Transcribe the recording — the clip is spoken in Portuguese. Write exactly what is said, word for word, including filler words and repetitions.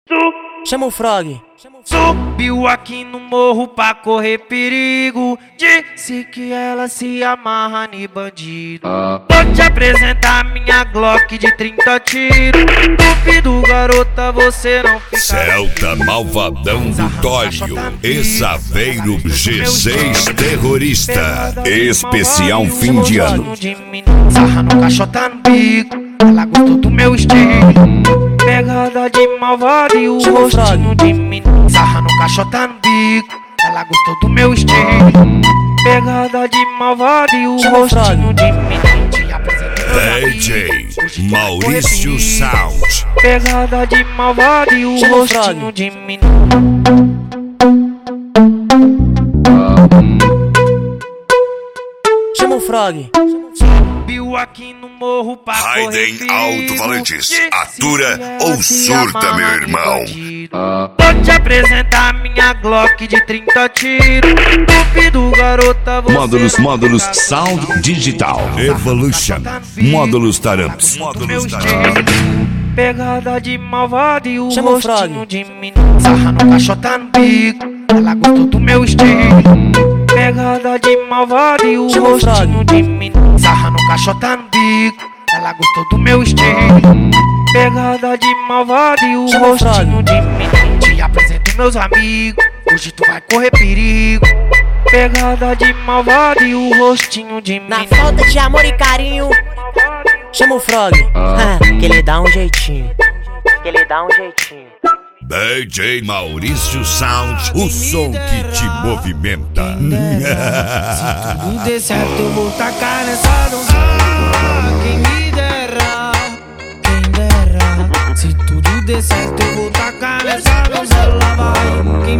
Chama o Frog. Subiu aqui no morro pra correr perigo. Disse que ela se amarra em bandido. Vou te apresentar minha Glock de trinta tiros. Duvido, garota, você não fica. Celta Malvadão do Tório, Exaveiro G seis terrorista. Especial fim de ano. Sarra no caixota no bico. Ela gostou do meu estilo. Pegada de malvado e o rostinho de menino. Sarra no caixota no bico. Ela gostou do meu estilo. Pegada de malvado e o rostinho de menino. Te apresento D J Maurício Sound. Pegada de malvado e o rostinho de menino. Chama o Frog. Subiu aqui no morro pra correr Raiden perigo. Alto-Falantes, atura ou surta, meu irmão. Vou te apresentar minha Glock de trinta tiros. Duvido, garota, você Módulos, não módulos, fica sound digital. Evolution, módulos Taramps. meu estilo. Pegada de malvado e o Chama o rostinho Frog. de menino. Sarra no caixota no bico. Ela gostou do meu estilo. Pegada de malvado e o Chama o rostinho Frog. de menino. Sarra no caixota no bico. Ela gostou do meu estilo. Pegada de malvado e o Chama o Frog. rostinho de menino. Te apresento meus amigos. Hoje tu vai correr perigo. Pegada de malvado e o rostinho de Na menino. falta de amor e carinho, chama o Frog. Ah, que ele dá um jeitinho. Que ele dá um jeitinho. D J Maurício Sound, o som que te movimenta. Se tudo der certo, eu vou tacar nessa dança. Quem me dera, quem dera. Se tudo der certo, eu vou tacar nessa dança. Ela vai.